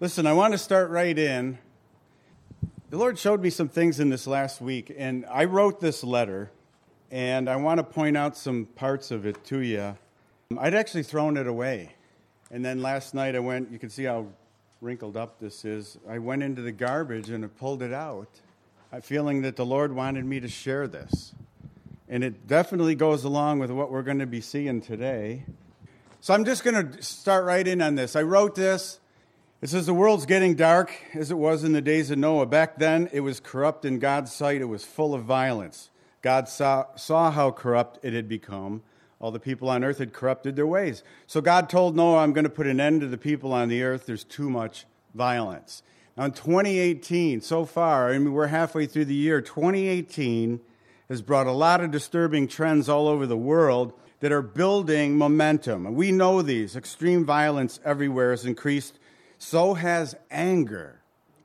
Listen, I want to start right in. The Lord showed me some things in this last week, and I wrote this letter, and I want to point out some parts of it to you. I'd actually thrown it away, and then last night you can see how wrinkled up this is. I went into the garbage and I pulled it out, feeling that the Lord wanted me to share this. And it definitely goes along with what we're going to be seeing today. So I'm just going to start right in on this. I wrote this. It says, the world's getting dark as it was in the days of Noah. Back then, it was corrupt in God's sight. It was full of violence. God saw how corrupt it had become. All the people on earth had corrupted their ways. So God told Noah, I'm going to put an end to the people on the earth. There's too much violence. Now in 2018, so far, we're halfway through the year, 2018 has brought a lot of disturbing trends all over the world that are building momentum. And we know these. Extreme violence everywhere has increased. So has anger.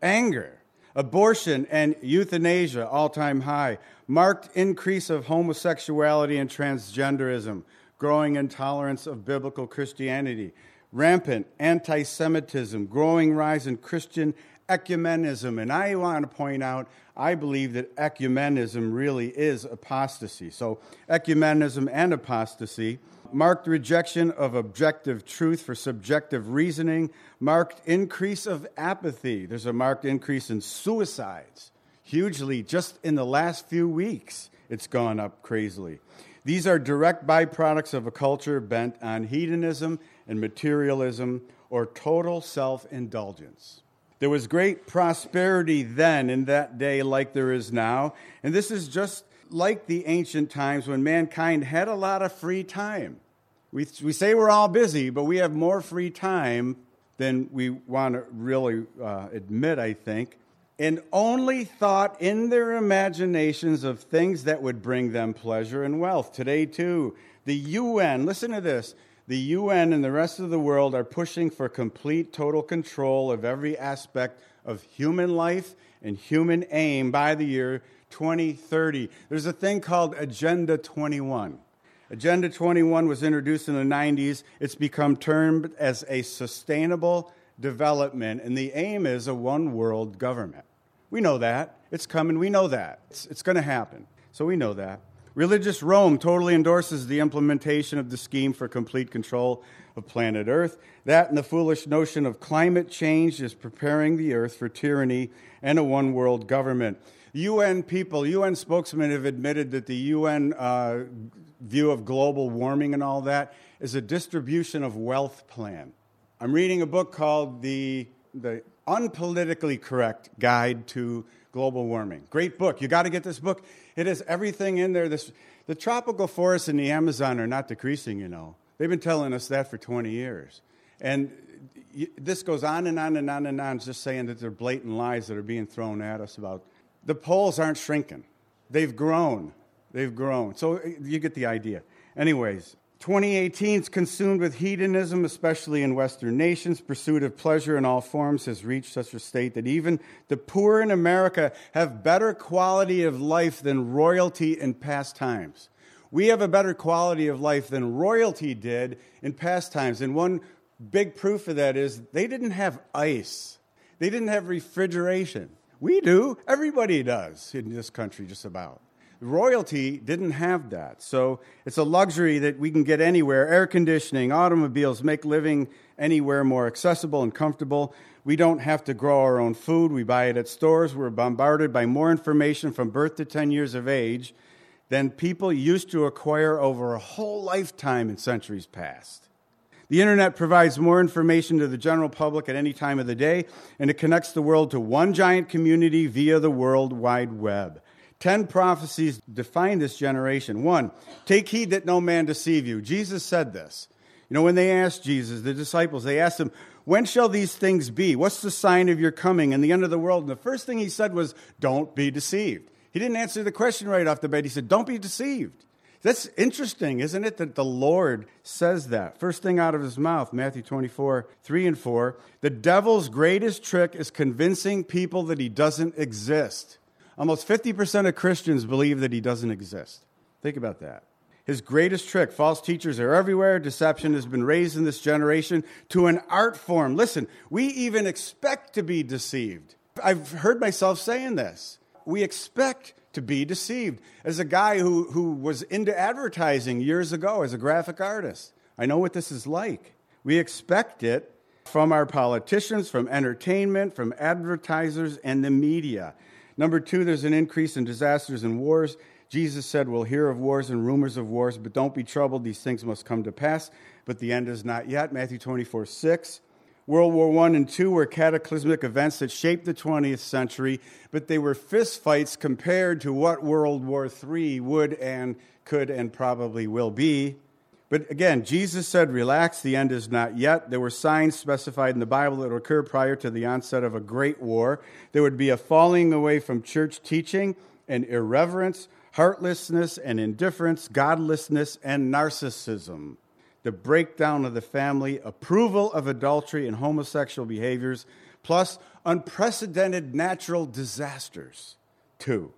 Abortion and euthanasia, all-time high. Marked increase of homosexuality and transgenderism. Growing intolerance of biblical Christianity. Rampant anti-Semitism. Growing rise in Christian ecumenism. And I want to point out, I believe that ecumenism really is apostasy. So ecumenism and apostasy. Marked rejection of objective truth for subjective reasoning. Marked increase of apathy. There's a marked increase in suicides. Hugely, just in the last few weeks, it's gone up crazily. These are direct byproducts of a culture bent on hedonism and materialism or total self-indulgence. There was great prosperity then in that day like there is now, and this is just like the ancient times when mankind had a lot of free time. We say we're all busy, but we have more free time than we want to really admit, I think, and only thought in their imaginations of things that would bring them pleasure and wealth. Today, too, the UN, listen to this, the UN and the rest of the world are pushing for complete, total control of every aspect of human life and human aim by the year 2030. There's a thing called Agenda 21. Agenda 21 was introduced in the 90s. It's become termed as a sustainable development, and the aim is a one-world government. We know that. It's coming. We know that. It's going to happen. So we know that. Religious Rome totally endorses the implementation of the scheme for complete control of planet Earth. That and the foolish notion of climate change is preparing the Earth for tyranny and a one-world government. UN spokesmen have admitted that the UN view of global warming and all that is a distribution of wealth plan. I'm reading a book called The Unpolitically Correct Guide to Global Warming. Great book. You got to get this book. It has everything in there. The tropical forests in the Amazon are not decreasing, you know. They've been telling us that for 20 years. And this goes on and on and on and on, just saying that they're blatant lies that are being thrown at us about. The poles aren't shrinking. They've grown. So you get the idea. Anyways, 2018 is consumed with hedonism, especially in Western nations. Pursuit of pleasure in all forms has reached such a state that even the poor in America have better quality of life than royalty in past times. We have a better quality of life than royalty did in past times. And one big proof of that is they didn't have ice. They didn't have refrigeration. We do. Everybody does in this country, just about. Royalty didn't have that. So it's a luxury that we can get anywhere. Air conditioning, automobiles make living anywhere more accessible and comfortable. We don't have to grow our own food. We buy it at stores. We're bombarded by more information from birth to 10 years of age than people used to acquire over a whole lifetime in centuries past. The internet provides more information to the general public at any time of the day, and it connects the world to one giant community via the World Wide Web. 10 prophecies define this generation. 1, take heed that no man deceive you. Jesus said this. You know, when they asked Jesus, the disciples, they asked him, when shall these things be? What's the sign of your coming and the end of the world? And the first thing he said was, don't be deceived. He didn't answer the question right off the bat. He said, don't be deceived. That's interesting, isn't it, that the Lord says that? First thing out of his mouth, Matthew 24, 3 and 4. The devil's greatest trick is convincing people that he doesn't exist. Almost 50% of Christians believe that he doesn't exist. Think about that. His greatest trick, false teachers are everywhere. Deception has been raised in this generation to an art form. Listen, we even expect to be deceived. I've heard myself saying this. We expect to be deceived. As a guy who was into advertising years ago as a graphic artist, I know what this is like. We expect it from our politicians, from entertainment, from advertisers, and the media. Number 2, there's an increase in disasters and wars. Jesus said, we'll hear of wars and rumors of wars, but don't be troubled. These things must come to pass, but the end is not yet. Matthew 24:6. World War I and II were cataclysmic events that shaped the 20th century, but they were fistfights compared to what World War III would and could and probably will be. But again, Jesus said, relax, the end is not yet. There were signs specified in the Bible that would occur prior to the onset of a great war. There would be a falling away from church teaching and irreverence, heartlessness and indifference, godlessness and narcissism, the breakdown of the family, approval of adultery and homosexual behaviors, plus unprecedented natural disasters. 2.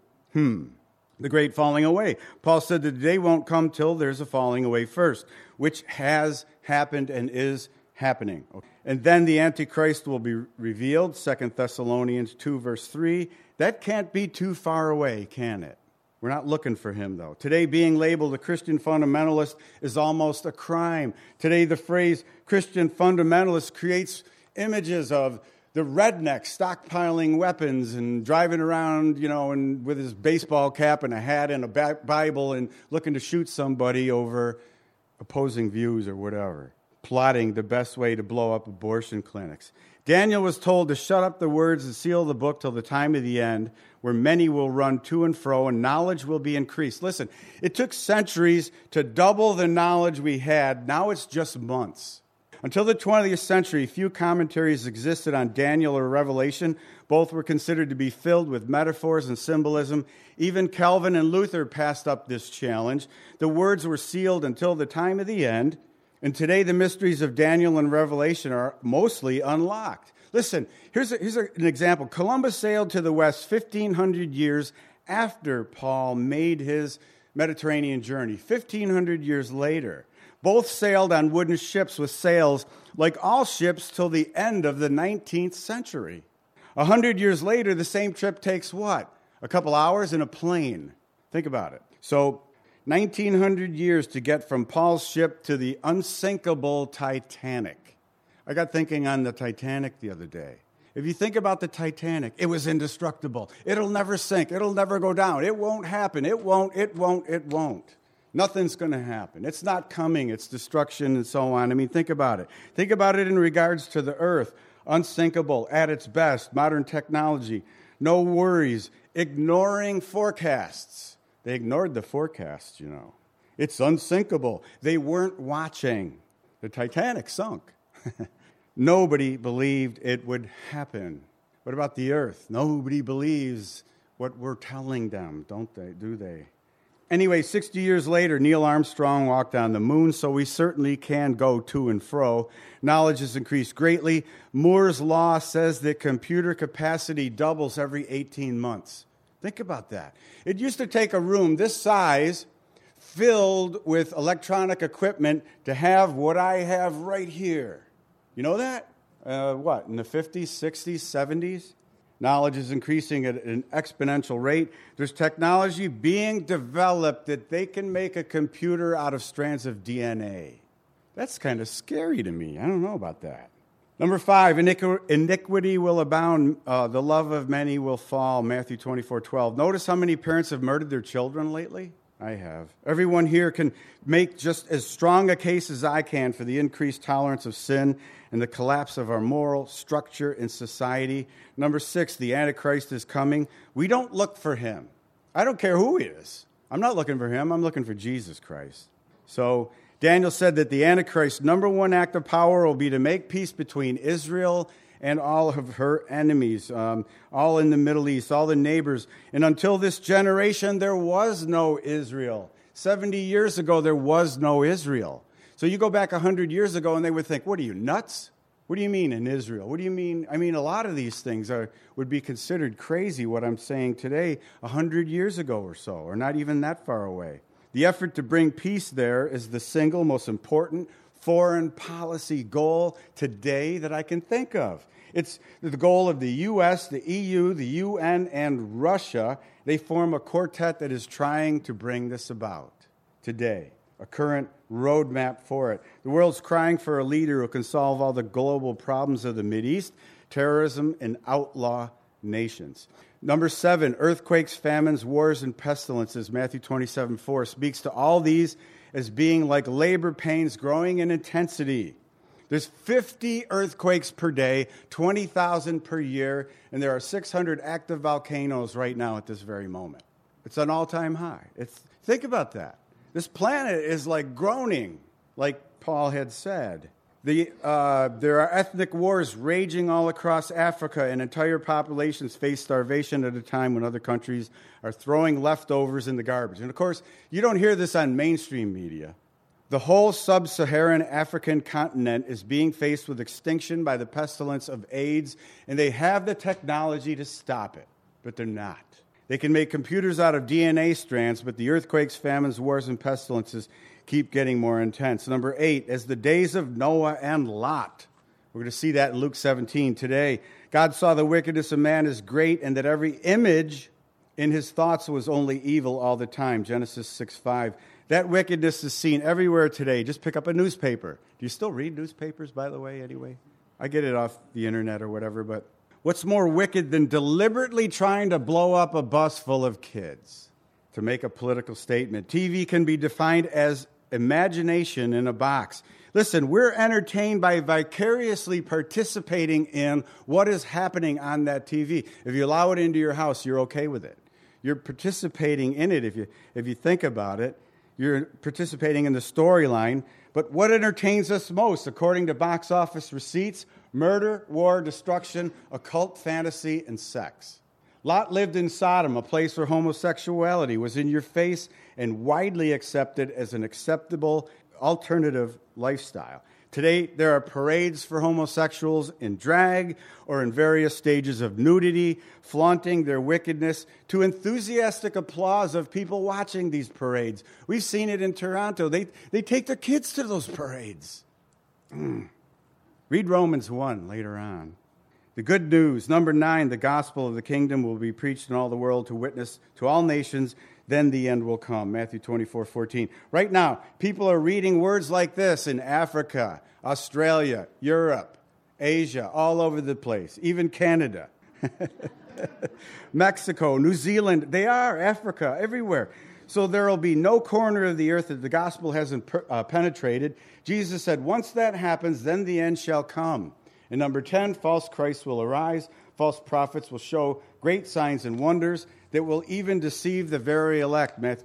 The great falling away. Paul said that the day won't come till there's a falling away first, which has happened and is happening. And then the Antichrist will be revealed, 2 Thessalonians 2, verse 3. That can't be too far away, can it? We're not looking for him, though. Today, being labeled a Christian fundamentalist is almost a crime. Today, the phrase Christian fundamentalist creates images of the redneck stockpiling weapons and driving around, and with his baseball cap and a hat and a Bible and looking to shoot somebody over opposing views or whatever, plotting the best way to blow up abortion clinics. Daniel was told to shut up the words and seal the book till the time of the end, where many will run to and fro and knowledge will be increased. Listen, it took centuries to double the knowledge we had. Now it's just months. Until the 20th century, few commentaries existed on Daniel or Revelation. Both were considered to be filled with metaphors and symbolism. Even Calvin and Luther passed up this challenge. The words were sealed until the time of the end. And today, the mysteries of Daniel and Revelation are mostly unlocked. Listen, here's an example. Columbus sailed to the west 1,500 years after Paul made his Mediterranean journey, 1,500 years later. Both sailed on wooden ships with sails, like all ships, till the end of the 19th century. 100 years later, the same trip takes what? A couple hours in a plane. Think about it. So 1,900 years to get from Paul's ship to the unsinkable Titanic. I got thinking on the Titanic the other day. If you think about the Titanic, it was indestructible. It'll never sink. It'll never go down. It won't happen. It won't. Nothing's going to happen. It's not coming. It's destruction and so on. I mean, think about it. Think about it in regards to the earth. Unsinkable at its best. Modern technology. No worries. Ignoring forecasts. They ignored the forecasts, It's unsinkable. They weren't watching. The Titanic sunk. Nobody believed it would happen. What about the earth? Nobody believes what we're telling them, don't they? Do they? Anyway, 60 years later, Neil Armstrong walked on the moon, so we certainly can go to and fro. Knowledge has increased greatly. Moore's law says that computer capacity doubles every 18 months. Think about that. It used to take a room this size filled with electronic equipment to have what I have right here. You know that? In the 50s, 60s, 70s? Knowledge is increasing at an exponential rate. There's technology being developed that they can make a computer out of strands of DNA. That's kind of scary to me. I don't know about that. Number 5, iniquity will abound. The love of many will fall. Matthew 24:12. Notice how many parents have murdered their children lately? I have. Everyone here can make just as strong a case as I can for the increased tolerance of sin and the collapse of our moral structure in society. Number 6, the Antichrist is coming. We don't look for him. I don't care who he is. I'm not looking for him. I'm looking for Jesus Christ. So Daniel said that the Antichrist's number one act of power will be to make peace between Israel and all of her enemies, all in the Middle East, all the neighbors. And until this generation, there was no Israel. 70 years ago, there was no Israel. So you go back 100 years ago, and they would think, what are you, nuts? What do you mean in Israel? What do you mean? I mean, a lot of these things would be considered crazy, what I'm saying today, 100 years ago or so, or not even that far away. The effort to bring peace there is the single most important foreign policy goal today that I can think of. It's the goal of the U.S., the EU, the UN, and Russia. They form a quartet that is trying to bring this about today, a current roadmap for it. The world's crying for a leader who can solve all the global problems of the Mideast, terrorism, and outlaw nations. Number 7, earthquakes, famines, wars, and pestilences. Matthew 27:4 speaks to all these as being like labor pains growing in intensity. There's 50 earthquakes per day, 20,000 per year, and there are 600 active volcanoes right now at this very moment. It's an all-time high. Think about that. This planet is like groaning, like Paul had said. There are ethnic wars raging all across Africa, and entire populations face starvation at a time when other countries are throwing leftovers in the garbage. And of course, you don't hear this on mainstream media. The whole sub-Saharan African continent is being faced with extinction by the pestilence of AIDS, and they have the technology to stop it, but they're not. They can make computers out of DNA strands, but the earthquakes, famines, wars, and pestilences keep getting more intense. Number 8, as the days of Noah and Lot. We're going to see that in Luke 17 today. God saw the wickedness of man as great, and that every image in his thoughts was only evil all the time. Genesis 6:5. That wickedness is seen everywhere today. Just pick up a newspaper. Do you still read newspapers, by the way, anyway? I get it off the internet or whatever, but what's more wicked than deliberately trying to blow up a bus full of kids to make a political statement? TV can be defined as imagination in a box. Listen, we're entertained by vicariously participating in what is happening on that TV. If you allow it into your house, you're okay with it. You're participating in it if you think about it. You're participating in the storyline. But what entertains us most, according to box office receipts? Murder, war, destruction, occult fantasy, and sex. Lot lived in Sodom, a place where homosexuality was in your face and widely accepted as an acceptable alternative lifestyle. Today, there are parades for homosexuals in drag or in various stages of nudity, flaunting their wickedness to enthusiastic applause of people watching these parades. We've seen it in Toronto. They take their kids to those parades. Read Romans 1 later on. The good news, number 9, the gospel of the kingdom will be preached in all the world to witness to all nations. Then the end will come. Matthew 24:14. Right now, people are reading words like this in Africa, Australia, Europe, Asia, all over the place, even Canada, Mexico, New Zealand. They are, Africa, everywhere. So there will be no corner of the earth that the gospel hasn't penetrated. Jesus said, once that happens, then the end shall come. And number 10, false Christs will arise. False prophets will show great signs and wonders that will even deceive the very elect. Matthew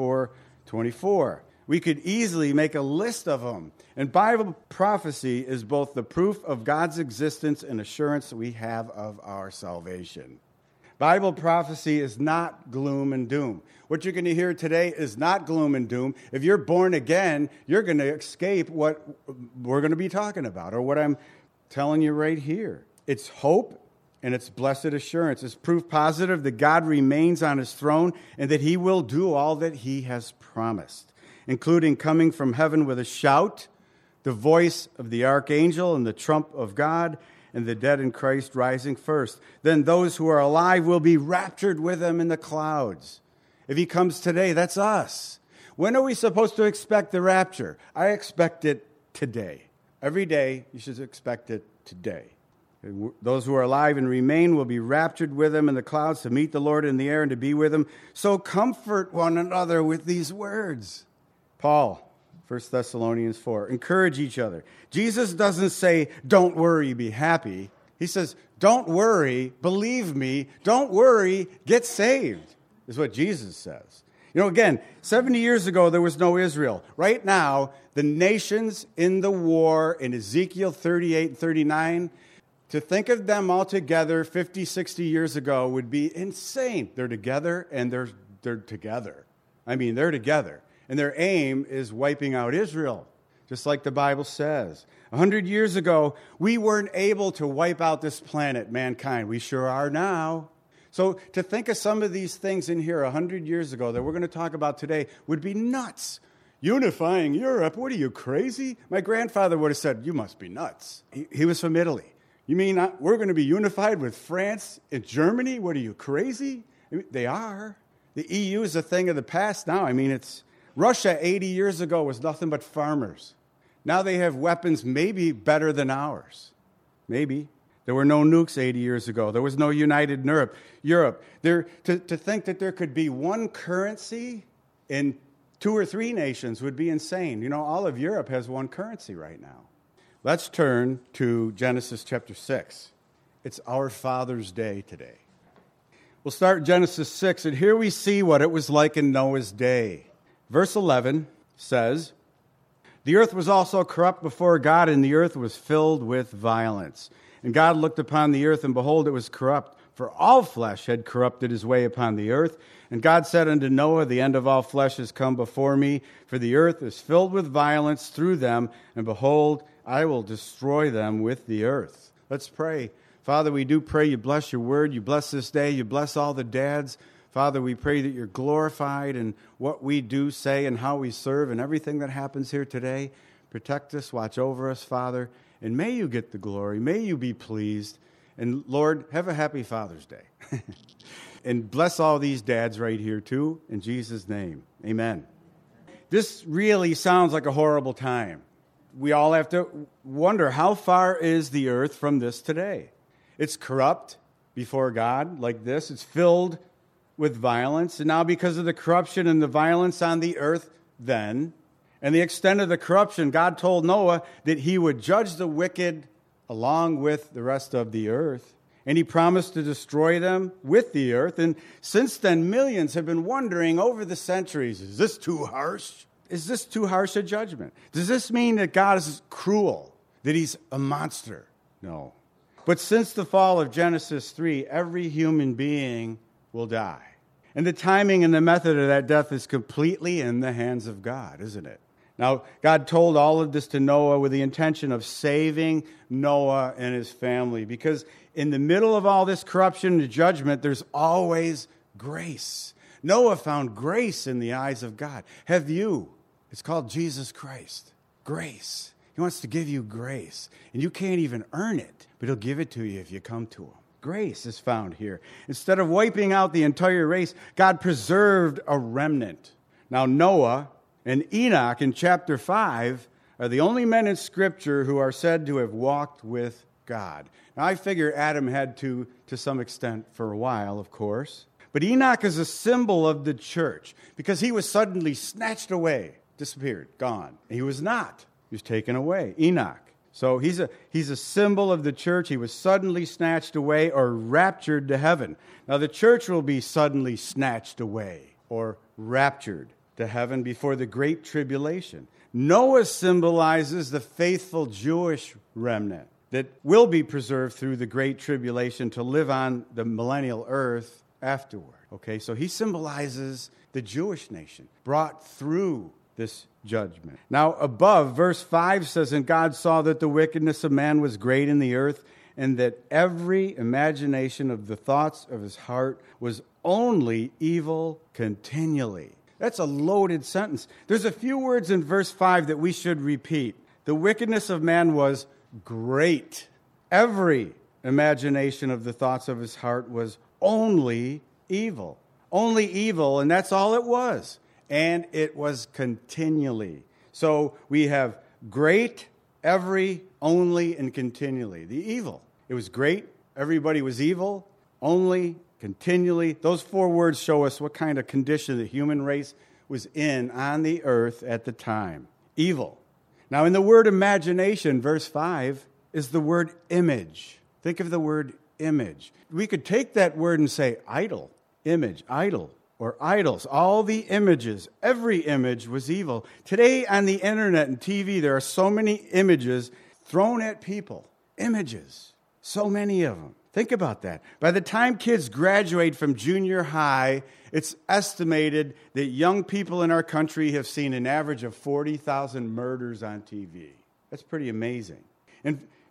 24:24. We could easily make a list of them. And Bible prophecy is both the proof of God's existence and assurance that we have of our salvation. Bible prophecy is not gloom and doom. What you're going to hear today is not gloom and doom. If you're born again, you're going to escape what we're going to be talking about, or what I'm telling you right here. It's hope and it's blessed assurance. It's proof positive that God remains on his throne and that he will do all that he has promised, including coming from heaven with a shout, the voice of the archangel and the trump of God, and the dead in Christ rising first. Then those who are alive will be raptured with him in the clouds. If he comes today, that's us. When are we supposed to expect the rapture? I expect it today. Every day, you should expect it today. Those who are alive and remain will be raptured with him in the clouds to meet the Lord in the air and to be with him. So comfort one another with these words. Paul, 1 Thessalonians 4, encourage each other. Jesus doesn't say, don't worry, be happy. He says, don't worry, believe me, don't worry, get saved, is what Jesus says. You know, again, 70 years ago, there was no Israel. Right now, the nations in the war in Ezekiel 38 and 39, to think of them all together 50, 60 years ago would be insane. They're together, and they're together. I mean, they're together. And their aim is wiping out Israel, just like the Bible says. 100 years ago, we weren't able to wipe out this planet, mankind. We sure are now. So to think of some of these things in here 100 years ago that we're going to talk about today would be nuts. Unifying Europe? What are you, crazy? My grandfather would have said, you must be nuts. He was from Italy. You mean we're going to be unified with France and Germany? What are you, crazy? I mean, they are. The EU is a thing of the past now. I mean, it's Russia 80 years ago was nothing but farmers. Now they have weapons maybe better than ours. Maybe. There were no nukes 80 years ago. There was no united Europe. To think that there could be one currency in 2 or 3 nations would be insane. You know, all of Europe has one currency right now. Let's turn to Genesis chapter 6. It's our Father's Day today. We'll start Genesis 6, and here we see what it was like in Noah's day. Verse 11 says, "The earth was also corrupt before God, and the earth was filled with violence. And God looked upon the earth, and behold, it was corrupt, for all flesh had corrupted his way upon the earth. And God said unto Noah, the end of all flesh is come before me, for the earth is filled with violence through them, and behold, I will destroy them with the earth." Let's pray. Father, we do pray you bless your word, you bless this day, you bless all the dads. Father, we pray that you're glorified in what we do, say, and how we serve, and everything that happens here today. Protect us, watch over us, Father, and may you get the glory. May you be pleased. And Lord, have a happy Father's Day. And bless all these dads right here, too, in Jesus' name. Amen. This really sounds like a horrible time. We all have to wonder, how far is the earth from this today? It's corrupt before God like this. It's filled with violence. And now because of the corruption and the violence on the earth then, and the extent of the corruption, God told Noah that he would judge the wicked along with the rest of the earth. And he promised to destroy them with the earth. And since then, millions have been wondering over the centuries, is this too harsh? Is this too harsh a judgment? Does this mean that God is cruel, that he's a monster? No. But since the fall of Genesis 3, every human being will die. And the timing and the method of that death is completely in the hands of God, isn't it? Now, God told all of this to Noah with the intention of saving Noah and his family, because in the middle of all this corruption and judgment, there's always grace. Noah found grace in the eyes of God. Have you? It's called Jesus Christ. Grace. He wants to give you grace. And you can't even earn it, but he'll give it to you if you come to him. Grace is found here. Instead of wiping out the entire race, God preserved a remnant. Now, Noah and Enoch in chapter 5 are the only men in Scripture who are said to have walked with God. Now, I figure Adam had to some extent for a while, of course. But Enoch is a symbol of the church because he was suddenly snatched away, disappeared, gone. He was not. He was taken away, Enoch. So he's a symbol of the church. He was suddenly snatched away or raptured to heaven. Now, the church will be suddenly snatched away or raptured to heaven before the Great Tribulation. Noah symbolizes the faithful Jewish remnant that will be preserved through the Great Tribulation to live on the millennial earth afterward. Okay, so he symbolizes the Jewish nation brought through this judgment. Now, above, verse 5 says, "And God saw that the wickedness of man was great in the earth, and that every imagination of the thoughts of his heart was only evil continually." That's a loaded sentence. There's a few words in verse 5 that we should repeat. The wickedness of man was great. Every imagination of the thoughts of his heart was only evil. Only evil, and that's all it was. And it was continually. So we have great, every, only, and continually. The evil. It was great. Everybody was evil. Only, continually. Those 4 words show us what kind of condition the human race was in on the earth at the time. Evil. Now, in the word imagination, verse 5, is the word image. Think of the word image. We could take that word and say idol, image, idol, or idols. All the images, every image was evil. Today on the internet and TV, there are so many images thrown at people. Images. So many of them. Think about that. By the time kids graduate from junior high, it's estimated that young people in our country have seen an average of 40,000 murders on TV. That's pretty amazing. And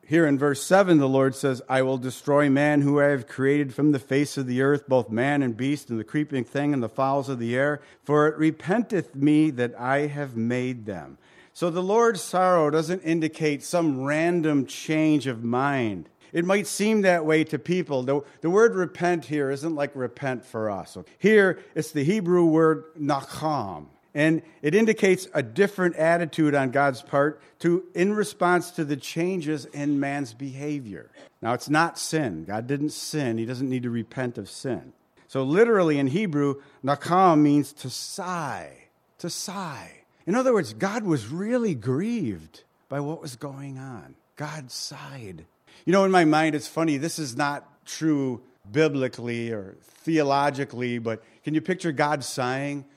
here in verse 7, the Lord says, I will destroy man who I have created from the face of the earth, both man and beast, and the creeping thing and the fowls of the air, for it repenteth me that I have made them. So the Lord's sorrow doesn't indicate some random change of mind. It might seem that way to people. The word repent here isn't like repent for us. Here, it's the Hebrew word nacham. And it indicates a different attitude on God's part in response to the changes in man's behavior. Now, it's not sin. God didn't sin. He doesn't need to repent of sin. So literally in Hebrew, nakam means to sigh, to sigh. In other words, God was really grieved by what was going on. God sighed. You know, in my mind, it's funny. This is not true biblically or theologically, but can you picture God sighing?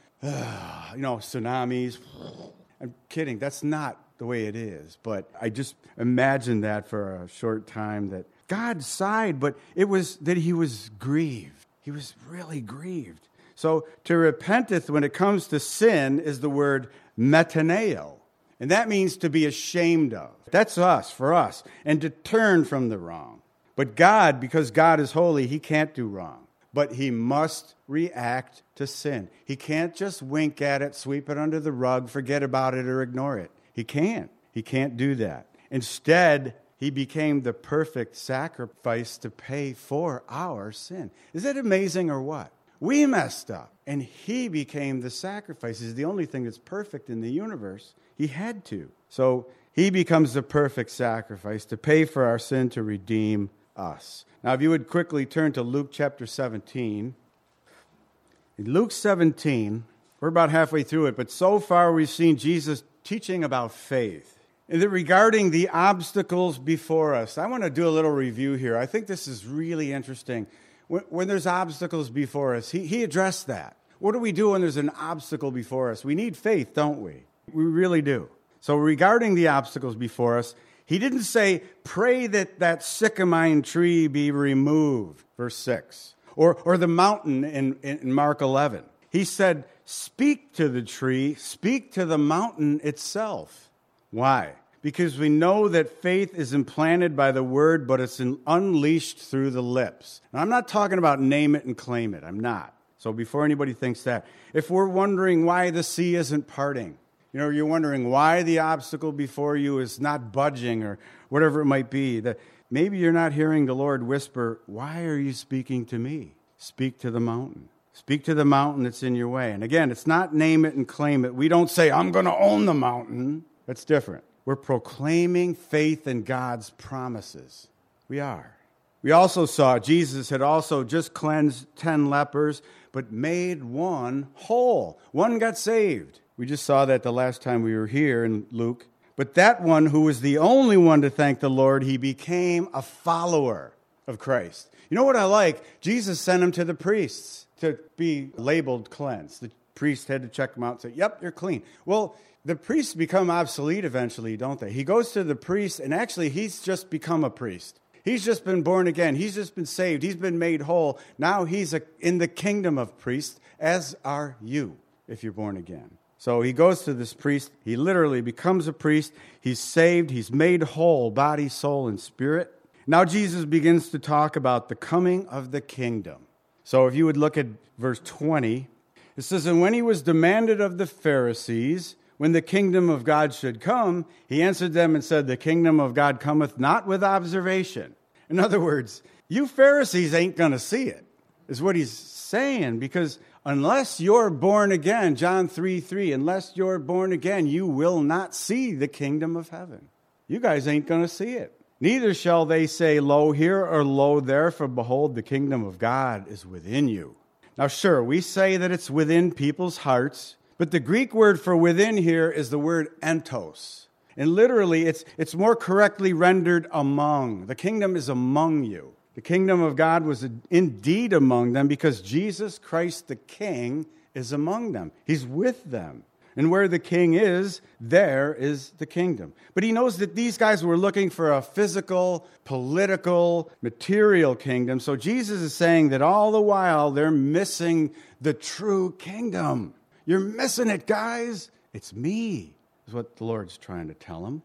Tsunamis. I'm kidding. That's not the way it is. But I just imagined that for a short time, that God sighed, but it was that he was grieved. He was really grieved. So to repenteth when it comes to sin is the word metaneo. And that means to be ashamed of. That's us, for us. And to turn from the wrong. But God, because God is holy, he can't do wrong. But he must react to sin. He can't just wink at it, sweep it under the rug, forget about it, or ignore it. He can't. He can't do that. Instead, he became the perfect sacrifice to pay for our sin. Is that amazing or what? We messed up, and he became the sacrifice. He's the only thing that's perfect in the universe. He had to. So he becomes the perfect sacrifice to pay for our sin, to redeem us. Now, if you would quickly turn to Luke chapter 17. In Luke 17, we're about halfway through it, but so far we've seen Jesus teaching about faith. And that regarding the obstacles before us, I want to do a little review here. I think this is really interesting. When there's obstacles before us, he addressed that. What do we do when there's an obstacle before us? We need faith, don't we? We really do. So regarding the obstacles before us, he didn't say, pray that sycamine tree be removed, verse 6, or the mountain in Mark 11. He said, speak to the tree, speak to the mountain itself. Why? Because we know that faith is implanted by the word, but it's unleashed through the lips. Now, I'm not talking about name it and claim it. I'm not. So before anybody thinks that, if we're wondering why the sea isn't parting, you're wondering why the obstacle before you is not budging or whatever it might be, that maybe you're not hearing the Lord whisper, why are you speaking to me? Speak to the mountain. Speak to the mountain that's in your way. And again, it's not name it and claim it. We don't say, I'm going to own the mountain. That's different. We're proclaiming faith in God's promises. We are. We also saw Jesus had also just cleansed 10 lepers, but made one whole. One got saved. We just saw that the last time we were here in Luke. But that one who was the only one to thank the Lord, he became a follower of Christ. You know what I like? Jesus sent him to the priests to be labeled cleansed. The priest had to check him out and say, yep, you're clean. Well, the priests become obsolete eventually, don't they? He goes to the priest, and actually he's just become a priest. He's just been born again. He's just been saved. He's been made whole. Now he's in the kingdom of priests, as are you, if you're born again. So he goes to this priest. He literally becomes a priest. He's saved. He's made whole, body, soul, and spirit. Now Jesus begins to talk about the coming of the kingdom. So if you would look at verse 20, it says, and when he was demanded of the Pharisees, when the kingdom of God should come, he answered them and said, the kingdom of God cometh not with observation. In other words, you Pharisees ain't going to see it, is what he's saying, because unless you're born again, John 3:3, unless you're born again, you will not see the kingdom of heaven. You guys ain't going to see it. Neither shall they say, lo here or lo there, for behold, the kingdom of God is within you. Now, sure, we say that it's within people's hearts, but the Greek word for within here is the word entos. And literally, it's more correctly rendered among. The kingdom is among you. The kingdom of God was indeed among them because Jesus Christ the King is among them. He's with them. And where the king is, there is the kingdom. But he knows that these guys were looking for a physical, political, material kingdom. So Jesus is saying that all the while they're missing the true kingdom. You're missing it, guys. It's me, is what the Lord's trying to tell them.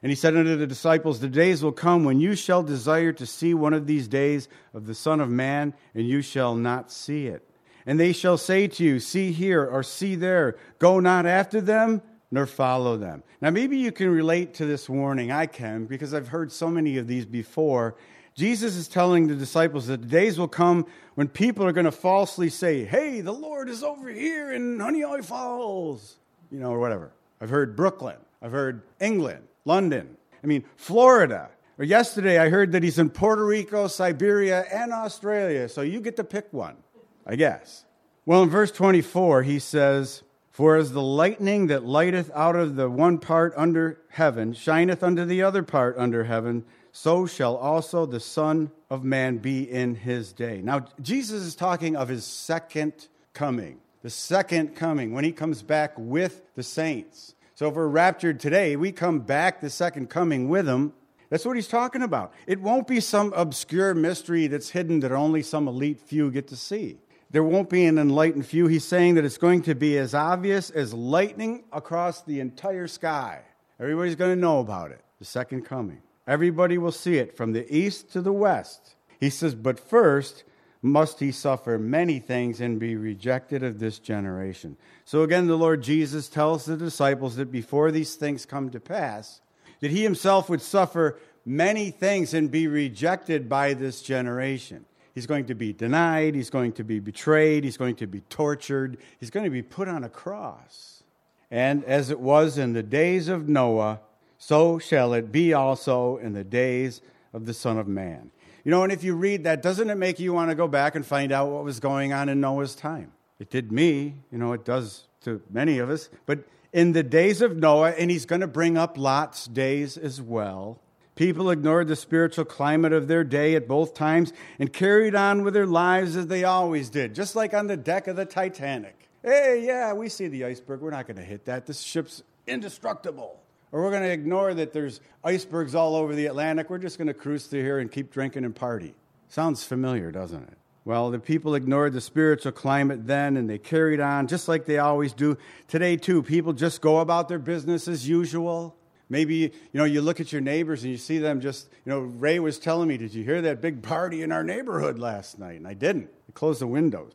And he said unto the disciples, the days will come when you shall desire to see one of these days of the Son of Man, and you shall not see it. And they shall say to you, see here or see there. Go not after them, nor follow them. Now maybe you can relate to this warning. I can, because I've heard so many of these before. Jesus is telling the disciples that the days will come when people are going to falsely say, hey, the Lord is over here in Honeoye Falls, or whatever. I've heard Brooklyn. I've heard England, London. Florida. Or yesterday I heard that he's in Puerto Rico, Siberia, and Australia. So you get to pick one, I guess. Well, in verse 24, he says, for as the lightning that lighteth out of the one part under heaven shineth unto the other part under heaven, so shall also the Son of Man be in his day. Now, Jesus is talking of his second coming. The second coming, when he comes back with the saints. So if we're raptured today, we come back the second coming with him. That's what he's talking about. It won't be some obscure mystery that's hidden that only some elite few get to see. There won't be an enlightened few. He's saying that it's going to be as obvious as lightning across the entire sky. Everybody's going to know about it, the second coming. Everybody will see it from the east to the west. He says, but first must he suffer many things and be rejected of this generation. So again, the Lord Jesus tells the disciples that before these things come to pass, that he himself would suffer many things and be rejected by this generation. He's going to be denied. He's going to be betrayed. He's going to be tortured. He's going to be put on a cross. And as it was in the days of Noah, so shall it be also in the days of the Son of Man. And if you read that, doesn't it make you want to go back and find out what was going on in Noah's time? It did me. It does to many of us. But in the days of Noah, and he's going to bring up Lot's days as well, people ignored the spiritual climate of their day at both times and carried on with their lives as they always did, just like on the deck of the Titanic. Hey, yeah, we see the iceberg. We're not going to hit that. This ship's indestructible. Or we're going to ignore that there's icebergs all over the Atlantic. We're just going to cruise through here and keep drinking and party. Sounds familiar, doesn't it? Well, the people ignored the spiritual climate then, and they carried on just like they always do. Today, too, people just go about their business as usual. Maybe, you look at your neighbors and you see them just, Ray was telling me, did you hear that big party in our neighborhood last night? And I didn't. I closed the windows.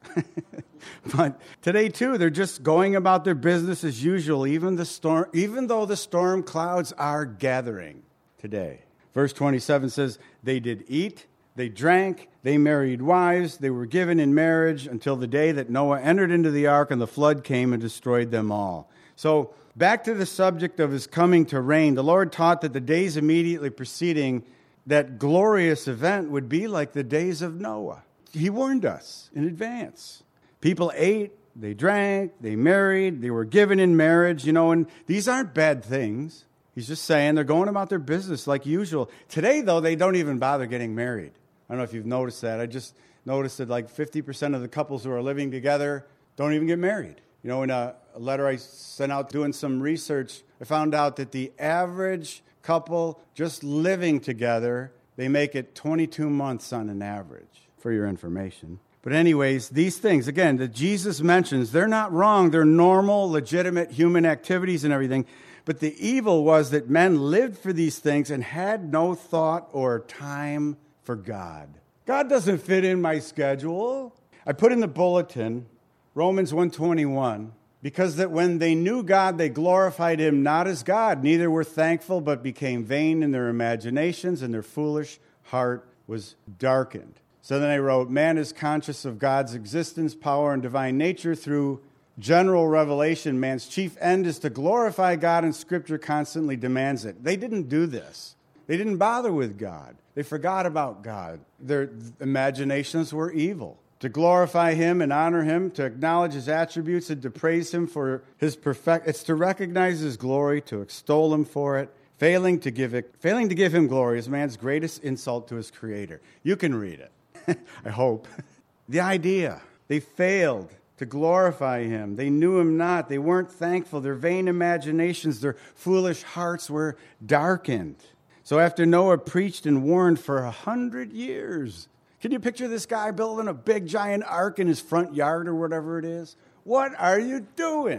But today, too, they're just going about their business as usual, even though the storm clouds are gathering today. Verse 27 says, they did eat, they drank, they married wives, they were given in marriage until the day that Noah entered into the ark and the flood came and destroyed them all. So, back to the subject of his coming to reign, the Lord taught that the days immediately preceding that glorious event would be like the days of Noah. He warned us in advance. People ate, they drank, they married, they were given in marriage, and these aren't bad things. He's just saying they're going about their business like usual. Today, though, they don't even bother getting married. I don't know if you've noticed that. I just noticed that like 50% of the couples who are living together don't even get married. In a letter I sent out doing some research, I found out that the average couple just living together, they make it 22 months on an average, for your information. But anyways, these things, again, that Jesus mentions, they're not wrong. They're normal, legitimate human activities and everything. But the evil was that men lived for these things and had no thought or time for God. God doesn't fit in my schedule. I put in the bulletin Romans 1:21, because that when they knew God, they glorified him not as God, neither were thankful, but became vain in their imaginations, and their foolish heart was darkened. So then I wrote, man is conscious of God's existence, power, and divine nature through general revelation. Man's chief end is to glorify God, and Scripture constantly demands it. They didn't do this. They didn't bother with God. They forgot about God. Their imaginations were evil. To glorify him and honor him, to acknowledge his attributes and to praise him for his it's to recognize his glory, to extol him for it. Failing to give him glory is man's greatest insult to his creator. You can read it, I hope. The idea, they failed to glorify him. They knew him not. They weren't thankful. Their vain imaginations, their foolish hearts were darkened. So after Noah preached and warned for 100 years, can you picture this guy building a big giant ark in his front yard or whatever it is? What are you doing?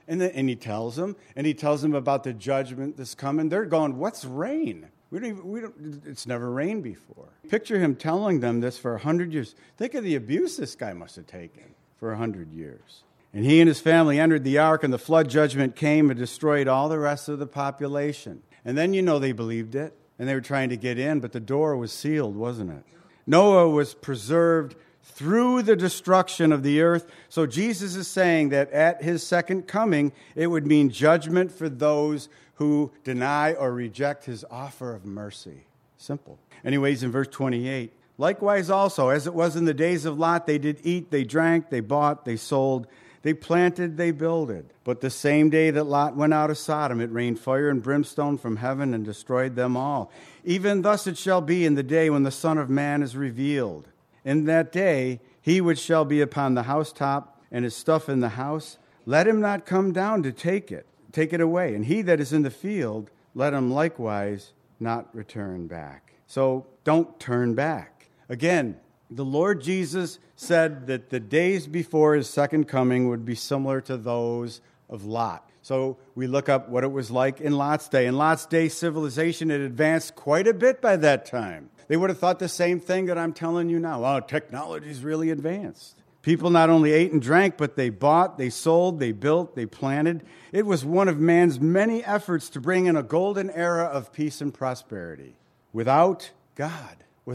And he tells them about the judgment that's coming. They're going, what's rain? It's never rained before. Picture him telling them this for 100 years. Think of the abuse this guy must have taken for 100 years. And he and his family entered the ark, and the flood judgment came and destroyed all the rest of the population. And then they believed it, and they were trying to get in, but the door was sealed, wasn't it? Noah was preserved through the destruction of the earth. So Jesus is saying that at his second coming, it would mean judgment for those who deny or reject his offer of mercy. Simple. Anyways, in verse 28, likewise also, as it was in the days of Lot, they did eat, they drank, they bought, they sold, they planted, they builded. But the same day that Lot went out of Sodom, it rained fire and brimstone from heaven and destroyed them all. Even thus it shall be in the day when the Son of Man is revealed. In that day, he which shall be upon the housetop and his stuff in the house, let him not come down to take it away. And he that is in the field, let him likewise not return back. So don't turn back. Again, the Lord Jesus said that the days before his second coming would be similar to those of Lot. So we look up what it was like in Lot's day. In Lot's day, civilization had advanced quite a bit by that time. They would have thought the same thing that I'm telling you now. Oh, technology's really advanced. People not only ate and drank, but they bought, they sold, they built, they planted. It was one of man's many efforts to bring in a golden era of peace and prosperity. Without God.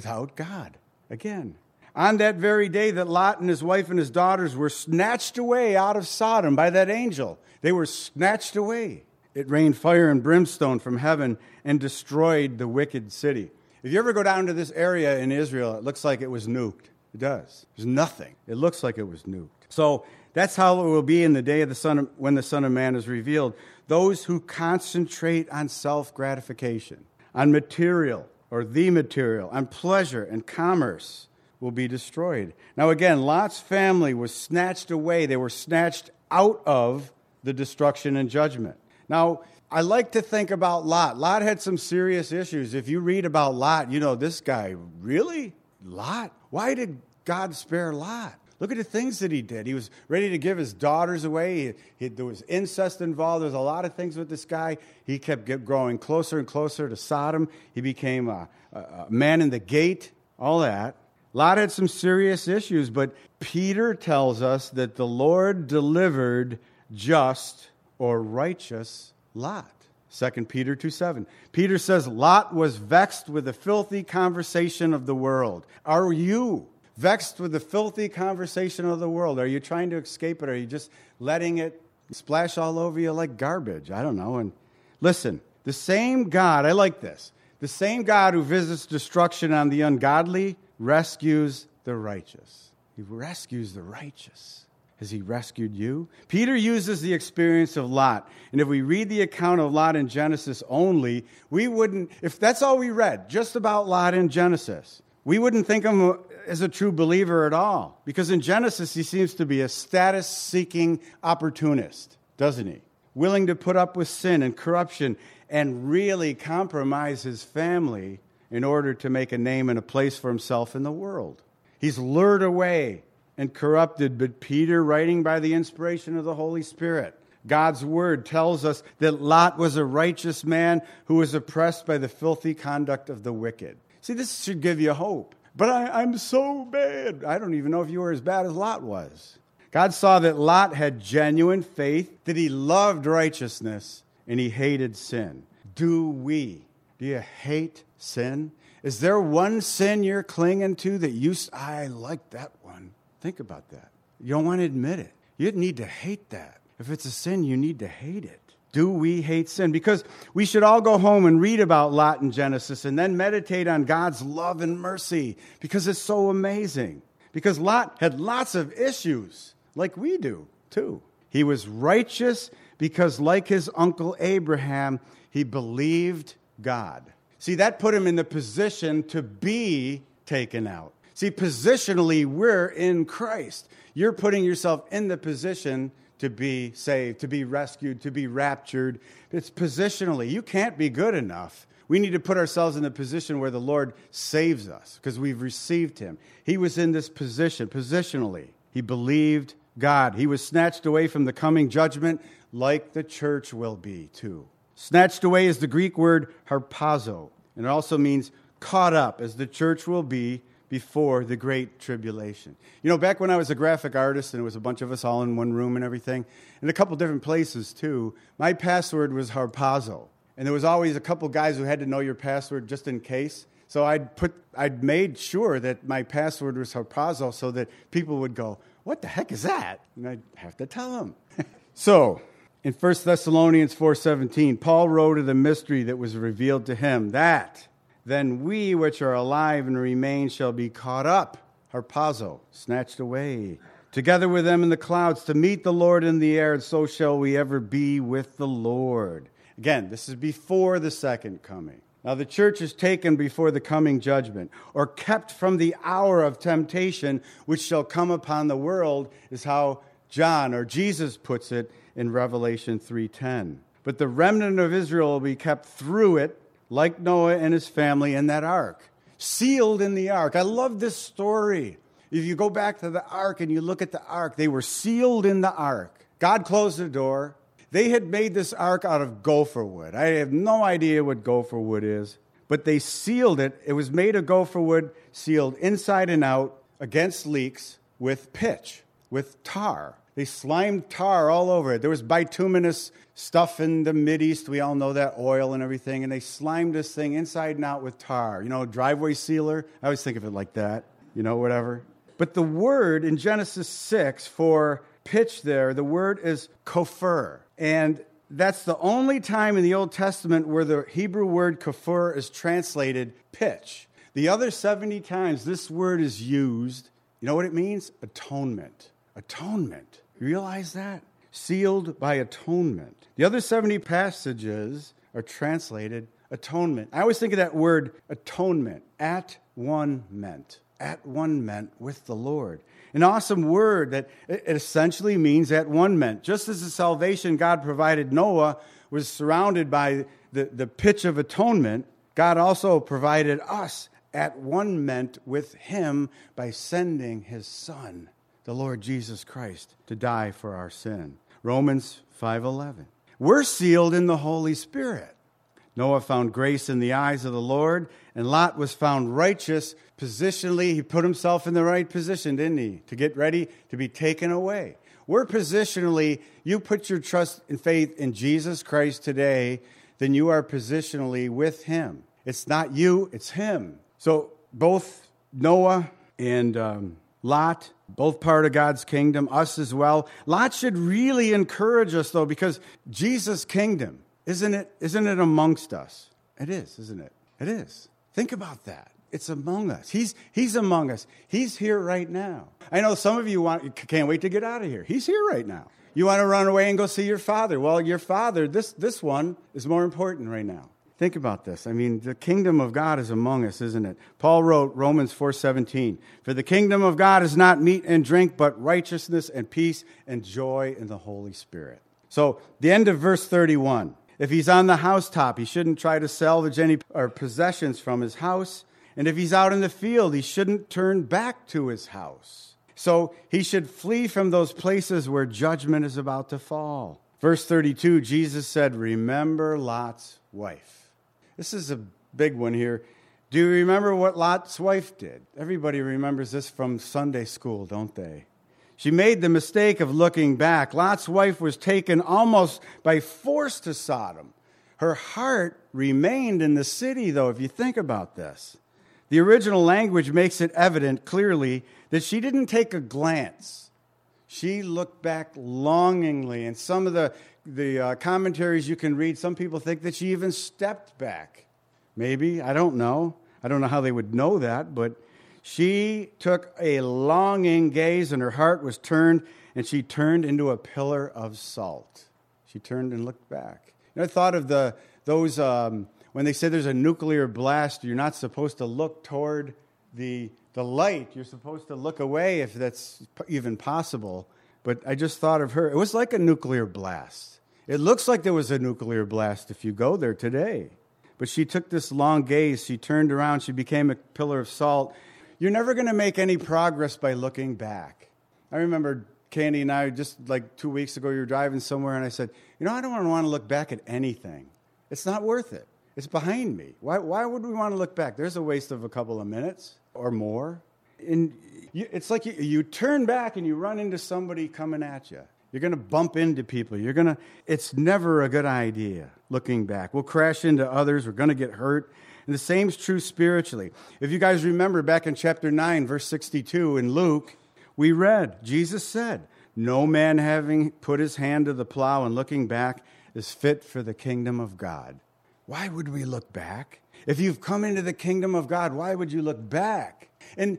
Again, on that very day that Lot and his wife and his daughters were snatched away out of Sodom by that angel, they were snatched away. It rained fire and brimstone from heaven and destroyed the wicked city. If you ever go down to this area in Israel, it looks like it was nuked. It does. There's nothing. It looks like it was nuked. So that's how it will be in the day of when the Son of Man is revealed. Those who concentrate on self-gratification, on material or the material, on pleasure and commerce will be destroyed. Now again, Lot's family was snatched away. They were snatched out of the destruction and judgment. Now, I like to think about Lot. Lot had some serious issues. If you read about Lot, this guy, really? Lot? Why did God spare Lot? Look at the things that he did. He was ready to give his daughters away. There was incest involved. There was a lot of things with this guy. He kept growing closer and closer to Sodom. He became a man in the gate, all that. Lot had some serious issues, but Peter tells us that the Lord delivered just or righteous Lot. 2 Peter 2:7. Peter says, Lot was vexed with the filthy conversation of the world. Are you vexed with the filthy conversation of the world? Are you trying to escape it? Or are you just letting it splash all over you like garbage? I don't know. And listen, the same God, I like this, the same God who visits destruction on the ungodly rescues the righteous. He rescues the righteous. Has he rescued you? Peter uses the experience of Lot. And if we read the account of Lot in Genesis only, we wouldn't, if that's all we read, just about Lot in Genesis, we wouldn't think of him as a true believer at all. Because in Genesis, he seems to be a status-seeking opportunist, doesn't he? Willing to put up with sin and corruption and really compromise his family in order to make a name and a place for himself in the world. He's lured away and corrupted, but Peter, writing by the inspiration of the Holy Spirit, God's word tells us that Lot was a righteous man who was oppressed by the filthy conduct of the wicked. See, this should give you hope. But I'm so bad. I don't even know if you were as bad as Lot was. God saw that Lot had genuine faith, that he loved righteousness, and he hated sin. Do we? Do you hate sin? Is there one sin you're clinging to that I like that one? Think about that. You don't want to admit it. You need to hate that. If it's a sin, you need to hate it. Do we hate sin? Because we should all go home and read about Lot in Genesis and then meditate on God's love and mercy because it's so amazing. Because Lot had lots of issues like we do too. He was righteous because like his uncle Abraham, he believed God. See, that put him in the position to be taken out. See, positionally, we're in Christ. You're putting yourself in the position to be saved, to be rescued, to be raptured. It's positionally. You can't be good enough. We need to put ourselves in the position where the Lord saves us because we've received him. He was in this position, positionally. He believed God. He was snatched away from the coming judgment like the church will be too. Snatched away is the Greek word harpazo, and it also means caught up, as the church will be before the great tribulation. You know, back when I was a graphic artist and it was a bunch of us all in one room and everything, in a couple different places too, my password was harpazo. And there was always a couple guys who had to know your password just in case. So I'd made sure that my password was harpazo so that people would go, what the heck is that? And I'd have to tell them. So, in 1 Thessalonians 4:17, Paul wrote of the mystery that was revealed to him, that then we which are alive and remain shall be caught up, harpazo, snatched away, together with them in the clouds to meet the Lord in the air, and so shall we ever be with the Lord. Again, this is before the second coming. Now, the church is taken before the coming judgment, or kept from the hour of temptation which shall come upon the world, is how John or Jesus puts it in Revelation 3:10. But the remnant of Israel will be kept through it, like Noah and his family in that ark, sealed in the ark. I love this story. If you go back to the ark and you look at the ark, they were sealed in the ark. God closed the door. They had made this ark out of gopher wood. I have no idea what gopher wood is, but they sealed it. It was made of gopher wood, sealed inside and out against leaks with pitch, with tar. They slimed tar all over it. There was bituminous stuff in the Mideast. We all know that, oil and everything. And they slimed this thing inside and out with tar. You know, driveway sealer. I always think of it like that. You know, whatever. But the word in Genesis 6 for pitch there, the word is kopher. And that's the only time in the Old Testament where the Hebrew word kopher is translated pitch. The other 70 times this word is used, you know what it means? Atonement. Atonement. You realize that? Sealed by atonement. The other 70 passages are translated atonement. I always think of that word atonement. At one meant with the Lord. An awesome word that it essentially means at one meant. Just as the salvation God provided Noah was surrounded by the pitch of atonement, God also provided us at one meant with him by sending his Son, the Lord Jesus Christ, to die for our sin. Romans 5:11. We're sealed in the Holy Spirit. Noah found grace in the eyes of the Lord, and Lot was found righteous positionally. He put himself in the right position, didn't he? To get ready to be taken away. We're positionally, you put your trust and faith in Jesus Christ today, then you are positionally with him. It's not you, it's him. So both Noah and Lot, both part of God's kingdom, us as well. Lot should really encourage us, though, because Jesus' kingdom, isn't it amongst us? It is, isn't it? It is. Think about that. It's among us. He's among us. He's here right now. I know some of you can't wait to get out of here. He's here right now. You want to run away and go see your father. Well, your father, this one is more important right now. Think about this. I mean, the kingdom of God is among us, isn't it? Paul wrote Romans 4:17, "For the kingdom of God is not meat and drink, but righteousness and peace and joy in the Holy Spirit." So, the end of verse 31. If he's on the housetop, he shouldn't try to salvage any possessions from his house. And if he's out in the field, he shouldn't turn back to his house. So, he should flee from those places where judgment is about to fall. Verse 32, Jesus said, "Remember Lot's wife." This is a big one here. Do you remember what Lot's wife did? Everybody remembers this from Sunday school, don't they? She made the mistake of looking back. Lot's wife was taken almost by force to Sodom. Her heart remained in the city, though, if you think about this. The original language makes it evident clearly that she didn't take a glance. She looked back longingly, and some of the commentaries you can read, some people think that she even stepped back. Maybe, I don't know. I don't know how they would know that, but she took a longing gaze, and her heart was turned, and she turned into a pillar of salt. She turned and looked back. You know, I thought of those when they say there's a nuclear blast, you're not supposed to look toward the light. You're supposed to look away if that's even possible. But I just thought of her. It was like a nuclear blast. It looks like there was a nuclear blast if you go there today. But she took this long gaze. She turned around. She became a pillar of salt. You're never going to make any progress by looking back. I remember Candy and I, just like 2 weeks ago, you were driving somewhere, and I said, I don't want to look back at anything. It's not worth it. It's behind me. Why would we want to look back? There's a waste of a couple of minutes or more. And it's like you turn back and you run into somebody coming at you. You're going to bump into people. It's never a good idea looking back. We'll crash into others. We're going to get hurt. And the same is true spiritually. If you guys remember back in chapter 9, verse 62 in Luke, we read, Jesus said, "No man having put his hand to the plow and looking back is fit for the kingdom of God." Why would we look back? If you've come into the kingdom of God, why would you look back? And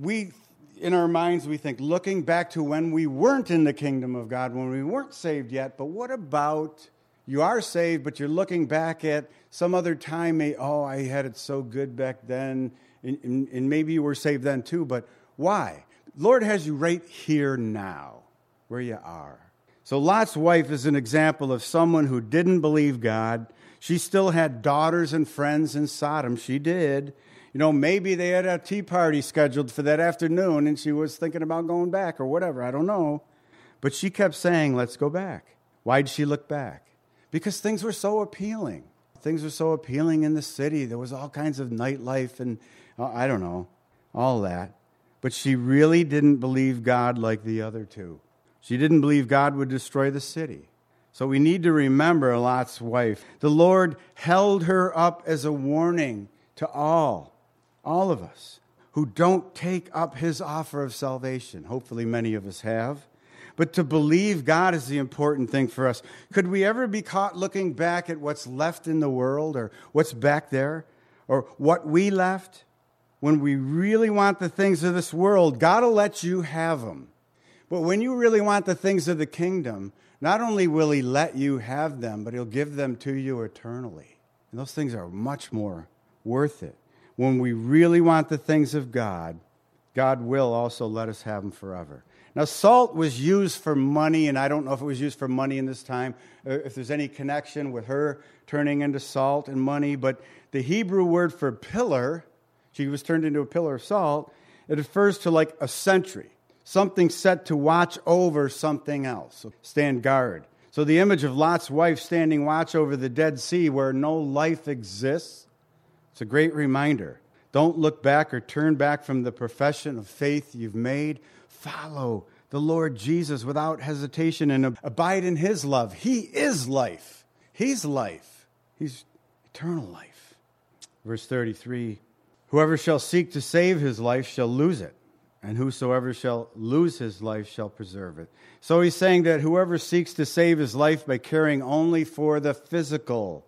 in our minds, we think looking back to when we weren't in the kingdom of God, when we weren't saved yet. But what about you are saved, but you're looking back at some other time? I had it so good back then, and maybe you were saved then too. But why? Lord has you right here now, where you are. So Lot's wife is an example of someone who didn't believe God. She still had daughters and friends in Sodom. She did. Maybe they had a tea party scheduled for that afternoon, and she was thinking about going back or whatever. I don't know. But she kept saying, let's go back. Why did she look back? Because things were so appealing. Things were so appealing in the city. There was all kinds of nightlife and, I don't know, all that. But she really didn't believe God like the other two. She didn't believe God would destroy the city. So we need to remember Lot's wife. The Lord held her up as a warning to all of us who don't take up his offer of salvation. Hopefully many of us have. But to believe God is the important thing for us. Could we ever be caught looking back at what's left in the world or what's back there or what we left? When we really want the things of this world, God will let you have them. But when you really want the things of the kingdom, not only will he let you have them, but he'll give them to you eternally. And those things are much more worth it. When we really want the things of God, God will also let us have them forever. Now, salt was used for money, and I don't know if it was used for money in this time, if there's any connection with her turning into salt and money, but the Hebrew word for pillar, she was turned into a pillar of salt, it refers to like a sentry, something set to watch over something else, so stand guard. So the image of Lot's wife standing watch over the Dead Sea where no life exists, it's a great reminder. Don't look back or turn back from the profession of faith you've made. Follow the Lord Jesus without hesitation and abide in his love. He is life. He's life. He's eternal life. Verse 33, whoever shall seek to save his life shall lose it, and whosoever shall lose his life shall preserve it. So he's saying that whoever seeks to save his life by caring only for the physical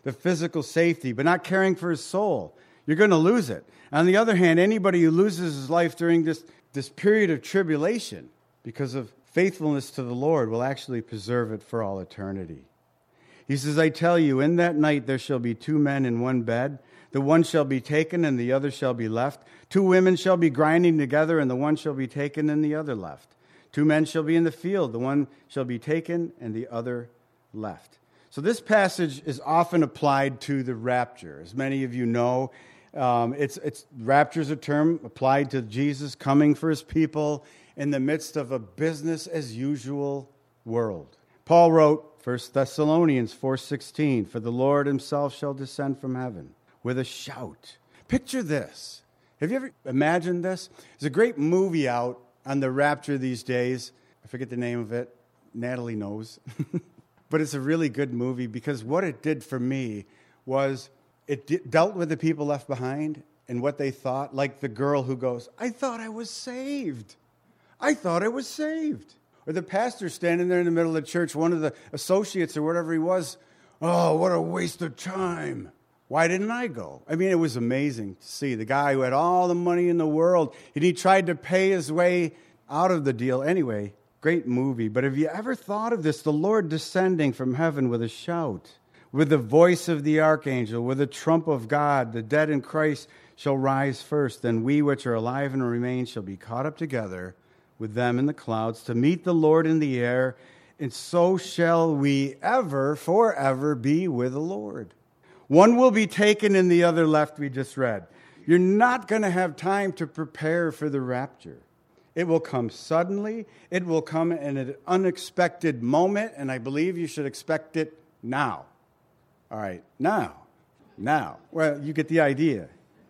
safety, but not caring for his soul, you're going to lose it. On the other hand, anybody who loses his life during this period of tribulation because of faithfulness to the Lord will actually preserve it for all eternity. He says, I tell you, in that night there shall be 2 men in one bed. The one shall be taken and the other shall be left. 2 women shall be grinding together and the one shall be taken and the other left. 2 men shall be in the field. The one shall be taken and the other left. So this passage is often applied to the rapture. As many of you know, rapture is a term applied to Jesus coming for his people in the midst of a business-as-usual world. Paul wrote, 1 Thessalonians 4:16, for the Lord himself shall descend from heaven with a shout. Picture this. Have you ever imagined this? There's a great movie out on the rapture these days. I forget the name of it. Natalie knows. But it's a really good movie because what it did for me was it dealt with the people left behind and what they thought, like the girl who goes, I thought I was saved. I thought I was saved. Or the pastor standing there in the middle of the church, one of the associates or whatever he was, oh, what a waste of time. Why didn't I go? I mean, it was amazing to see the guy who had all the money in the world, and he tried to pay his way out of the deal. Anyway, great movie. But have you ever thought of this? The Lord descending from heaven with a shout, with the voice of the archangel, with the trump of God. The dead in Christ shall rise first. Then we which are alive and remain shall be caught up together with them in the clouds to meet the Lord in the air. And so shall we ever, forever be with the Lord. One will be taken and the other left, we just read. You're not going to have time to prepare for the rapture. It will come suddenly. It will come in an unexpected moment, and I believe you should expect it now. All right, now. Well, you get the idea.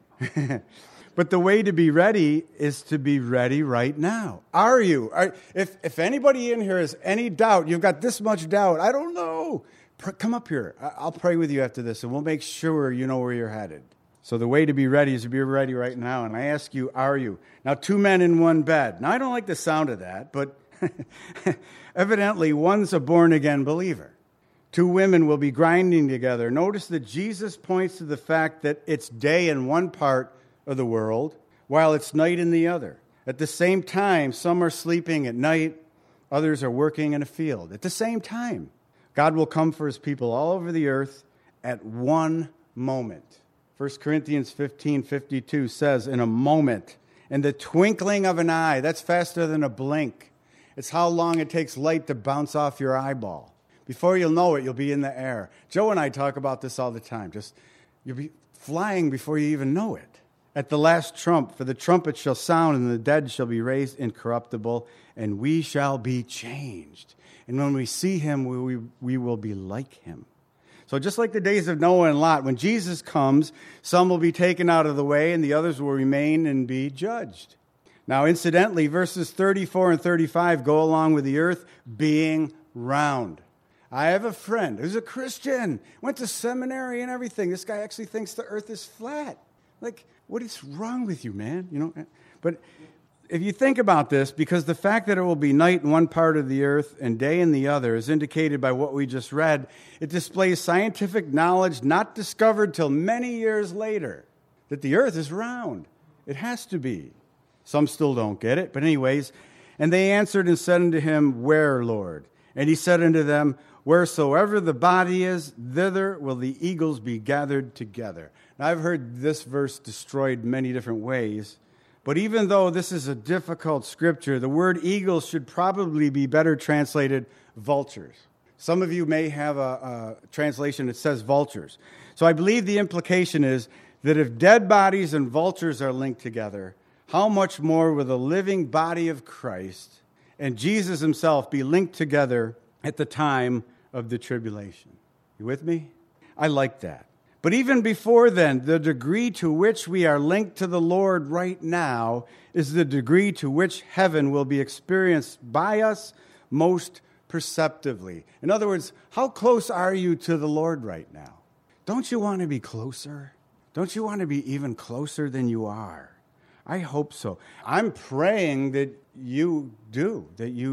But the way to be ready is to be ready right now. Are you? If anybody in here has any doubt, you've got this much doubt, I don't know, come up here. I'll pray with you after this, and we'll make sure you know where you're headed. So the way to be ready is to be ready right now. And I ask you, are you? Now, 2 men in one bed. Now, I don't like the sound of that, but evidently one's a born-again believer. 2 women will be grinding together. Notice that Jesus points to the fact that it's day in one part of the world, while it's night in the other. At the same time, some are sleeping at night, others are working in a field. At the same time, God will come for his people all over the earth at one moment. 1 Corinthians 15:52 says, in a moment, in the twinkling of an eye. That's faster than a blink. It's how long it takes light to bounce off your eyeball. Before you'll know it, you'll be in the air. Joe and I talk about this all the time. You'll be flying before you even know it. At the last trump, for the trumpet shall sound, and the dead shall be raised incorruptible, and we shall be changed. And when we see him, we will be like him. So just like the days of Noah and Lot, when Jesus comes, some will be taken out of the way, and the others will remain and be judged. Now, incidentally, verses 34 and 35 go along with the earth being round. I have a friend who's a Christian, went to seminary and everything. This guy actually thinks the earth is flat. Like, what is wrong with you, man? You know, but if you think about this, because the fact that it will be night in one part of the earth and day in the other is indicated by what we just read, it displays scientific knowledge not discovered till many years later, that the earth is round. It has to be. Some still don't get it, but anyways, and they answered and said unto him, Where, Lord? And he said unto them, Wheresoever the body is, thither will the eagles be gathered together. Now, I've heard this verse destroyed many different ways, but even though this is a difficult scripture, the word eagles should probably be better translated vultures. Some of you may have a translation that says vultures. So I believe the implication is that if dead bodies and vultures are linked together, how much more will the living body of Christ and Jesus himself be linked together at the time of the tribulation? You with me? I like that. But even before then, the degree to which we are linked to the Lord right now is the degree to which heaven will be experienced by us most perceptively. In other words, how close are you to the Lord right now? Don't you want to be closer? Don't you want to be even closer than you are? I hope so. I'm praying that you do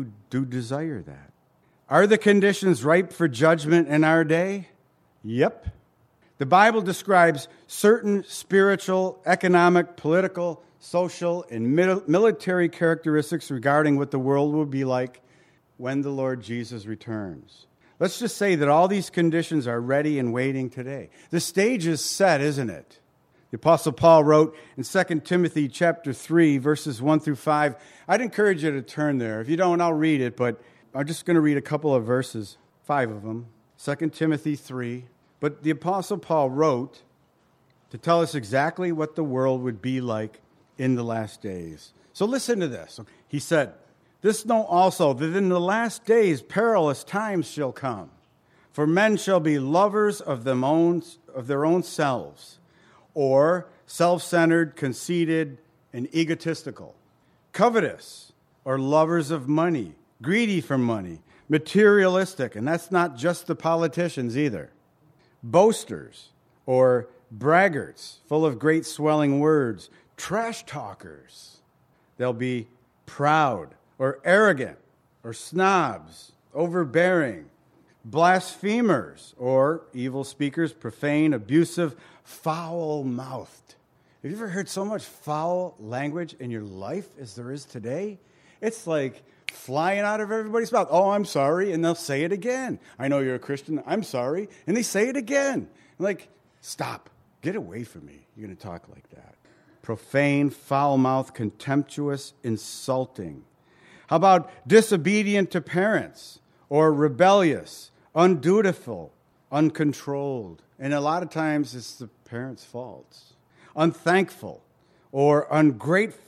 desire that. Are the conditions ripe for judgment in our day? Yep. The Bible describes certain spiritual, economic, political, social, and military characteristics regarding what the world will be like when the Lord Jesus returns. Let's just say that all these conditions are ready and waiting today. The stage is set, isn't it? The Apostle Paul wrote in 2 Timothy chapter 3, verses 1 through 5. I'd encourage you to turn there. If you don't, I'll read it, but I'm just going to read a couple of verses, 5 of them. 2 Timothy 3. But the Apostle Paul wrote to tell us exactly what the world would be like in the last days. So listen to this. He said, This know also, that in the last days perilous times shall come. For men shall be lovers of their own selves, or self-centered, conceited, and egotistical, covetous, or lovers of money, greedy for money, materialistic, and that's not just the politicians either. Boasters, or braggarts, full of great swelling words, trash talkers. They'll be proud, or arrogant, or snobs, overbearing, blasphemers, or evil speakers, profane, abusive, foul-mouthed. Have you ever heard so much foul language in your life as there is today? It's like flying out of everybody's mouth. Oh, I'm sorry, and they'll say it again. I know you're a Christian. I'm sorry, and they say it again. I'm like, stop. Get away from me. You're going to talk like that. Profane, foul-mouthed, contemptuous, insulting. How about disobedient to parents, or rebellious, undutiful, uncontrolled? And a lot of times it's the parents' faults. Unthankful, or ungrateful,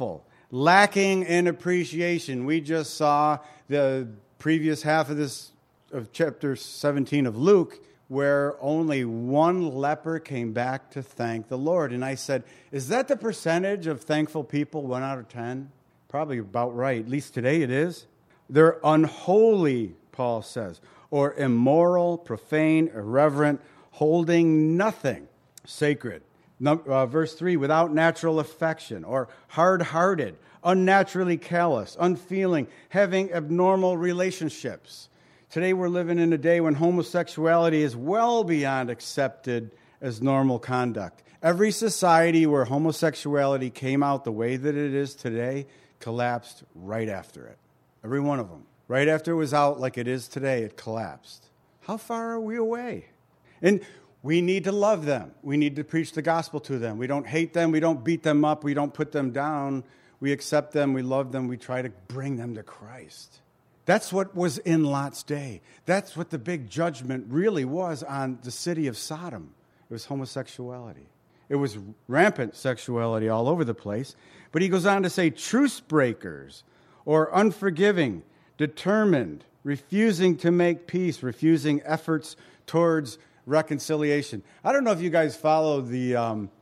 lacking in appreciation. We just saw the previous half of chapter 17 of Luke, where only one leper came back to thank the Lord. And I said, is that the percentage of thankful people, 1 out of 10? Probably about right. At least today it is. They're unholy, Paul says, or immoral, profane, irreverent, holding nothing sacred. Verse 3, without natural affection, or hard-hearted, unnaturally callous, unfeeling, having abnormal relationships. Today we're living in a day when homosexuality is well beyond accepted as normal conduct. Every society where homosexuality came out the way that it is today collapsed right after it. Every one of them. Right after it was out like it is today, it collapsed. How far are we away? And we need to love them. We need to preach the gospel to them. We don't hate them. We don't beat them up. We don't put them down. We accept them. We love them. We try to bring them to Christ. That's what was in Lot's day. That's what the big judgment really was on the city of Sodom. It was homosexuality. It was rampant sexuality all over the place. But he goes on to say truce breakers, or unforgiving, determined, refusing to make peace, refusing efforts towards reconciliation. I don't know if you guys follow the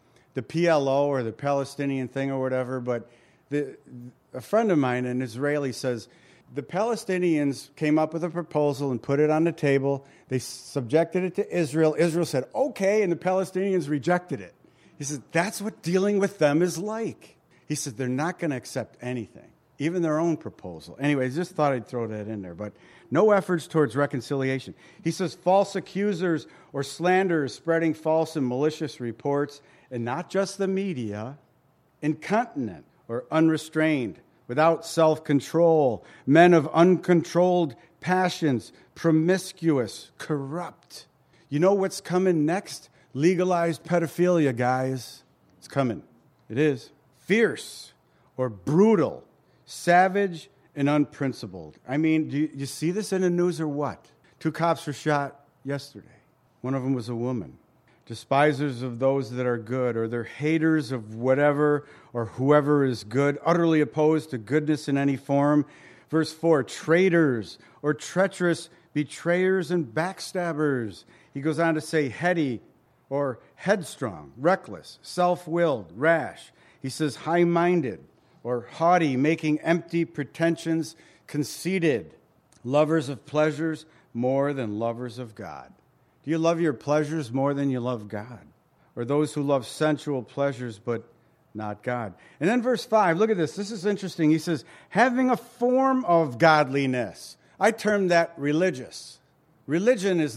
PLO or the Palestinian thing or whatever, but a friend of mine, an Israeli, says the Palestinians came up with a proposal and put it on the table. They subjected it to Israel. Israel said, okay, and the Palestinians rejected it. He said, that's what dealing with them is like. He said, they're not going to accept anything, even their own proposal. Anyways, just thought I'd throw that in there, but no efforts towards reconciliation. He says, false accusers or slanderers spreading false and malicious reports, and not just the media, incontinent or unrestrained, without self-control, men of uncontrolled passions, promiscuous, corrupt. You know what's coming next? Legalized pedophilia, guys. It's coming. It is. Fierce or brutal, savage and unprincipled. I mean, do you see this in the news or what? 2 cops were shot yesterday. One of them was a woman. Despisers of those that are good, or they're haters of whatever or whoever is good, utterly opposed to goodness in any form. Verse 4, traitors or treacherous, betrayers and backstabbers. He goes on to say heady or headstrong, reckless, self-willed, rash. He says high-minded or haughty, making empty pretensions, conceited, lovers of pleasures more than lovers of God. Do you love your pleasures more than you love God? Or those who love sensual pleasures but not God? And then verse 5, look at this. This is interesting. He says, having a form of godliness. I term that religious. Religion's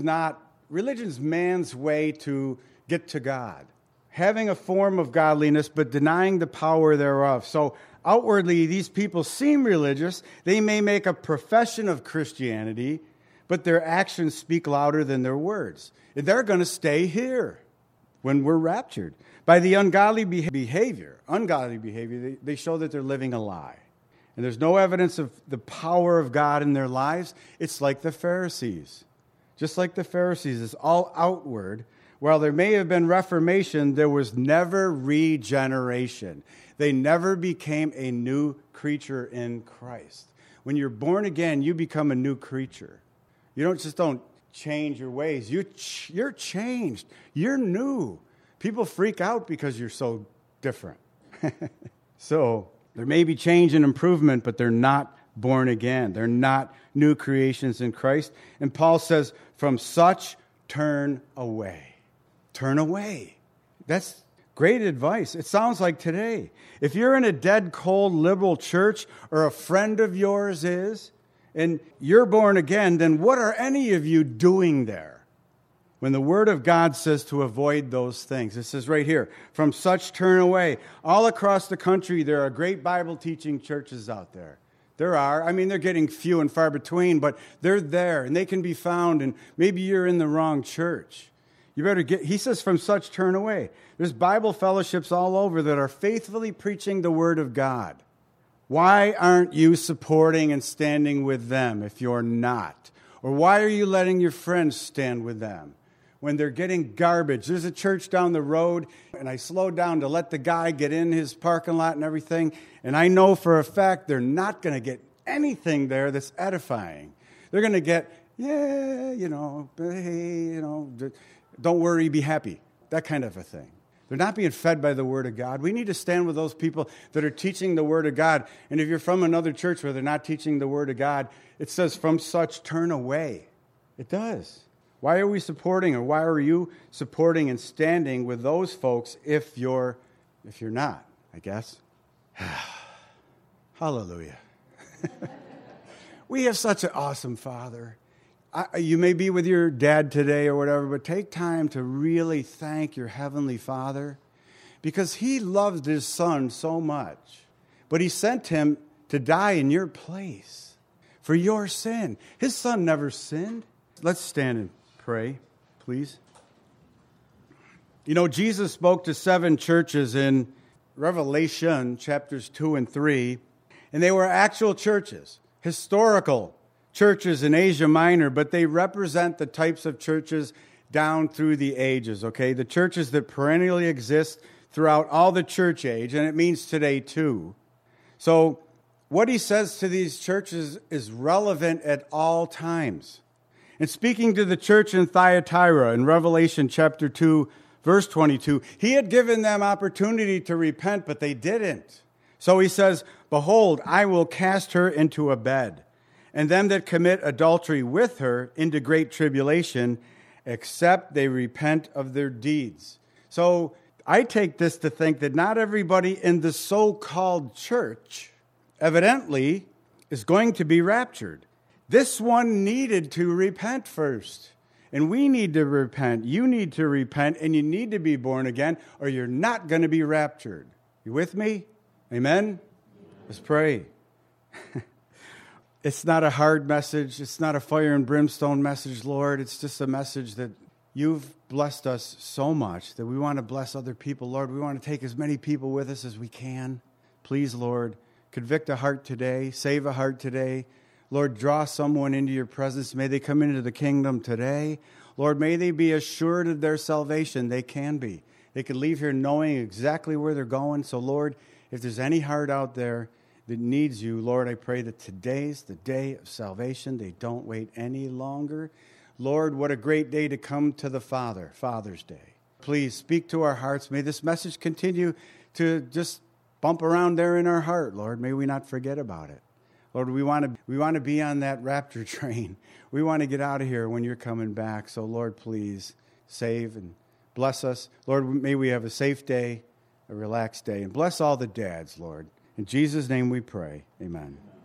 man's way to get to God. Having a form of godliness but denying the power thereof. So outwardly, these people seem religious. They may make a profession of Christianity, but their actions speak louder than their words. They're going to stay here when we're raptured. By the ungodly behavior, they show that they're living a lie. And there's no evidence of the power of God in their lives. It's like the Pharisees. Just like the Pharisees, it's all outward. While there may have been reformation, there was never regeneration. They never became a new creature in Christ. When you're born again, you become a new creature. You don't change your ways. You're changed. You're new. People freak out because you're so different. So there may be change and improvement, but they're not born again. They're not new creations in Christ. And Paul says, from such turn away. Turn away. That's great advice. It sounds like today. If you're in a dead, cold, liberal church, or a friend of yours is, and you're born again, then what are any of you doing there? When the Word of God says to avoid those things. It says right here, from such turn away. All across the country, there are great Bible teaching churches out there. There are. I mean, they're getting few and far between, but they're there, and they can be found, and maybe you're in the wrong church. He says, from such turn away. There's Bible fellowships all over that are faithfully preaching the Word of God. Why aren't you supporting and standing with them if you're not? Or why are you letting your friends stand with them? when they're getting garbage. There's a church down the road, and I slowed down to let the guy get in his parking lot and everything, and I know for a fact they're not going to get anything there that's edifying. They're going to get, hey, don't worry, be happy, that kind of a thing. They're not being fed by the Word of God. We need to stand with those people that are teaching the Word of God. And if you're from another church where they're not teaching the Word of God, it says, from such turn away. It does. Why are we supporting, or why are you supporting and standing with those folks if you're not, I guess? Hallelujah. We have such an awesome Father. You may be with your dad today or whatever, but take time to really thank your Heavenly Father, because He loved His Son so much. But He sent Him to die in your place for your sin. His Son never sinned. Let's stand and pray, please. You know, Jesus spoke to 7 churches in Revelation chapters 2 and 3, and they were actual churches, historical churches in Asia Minor, but they represent the types of churches down through the ages, okay? The churches that perennially exist throughout all the church age, and it means today too. So what he says to these churches is relevant at all times. And speaking to the church in Thyatira in Revelation chapter 2, verse 22, he had given them opportunity to repent, but they didn't. So he says, behold, I will cast her into a bed, and them that commit adultery with her into great tribulation, except they repent of their deeds. So I take this to think that not everybody in the so-called church evidently is going to be raptured. This one needed to repent first. And we need to repent. You need to repent, and you need to be born again, or you're not going to be raptured. You with me? Amen? Let's pray. It's not a hard message. It's not a fire and brimstone message, Lord. It's just a message that you've blessed us so much that we want to bless other people, Lord. We want to take as many people with us as we can. Please, Lord, convict a heart today. Save a heart today. Lord, draw someone into your presence. May they come into the kingdom today. Lord, may they be assured of their salvation. They can be. They can leave here knowing exactly where they're going. So, Lord, if there's any heart out there that needs you, Lord, I pray that today's the day of salvation. They don't wait any longer. Lord, what a great day to come to the Father, Father's Day. Please speak to our hearts. May this message continue to just bump around there in our heart, Lord. May we not forget about it. Lord, we want to be on that rapture train. We want to get out of here when you're coming back. So, Lord, please save and bless us. Lord, may we have a safe day, a relaxed day, and bless all the dads, Lord. In Jesus' name we pray. Amen.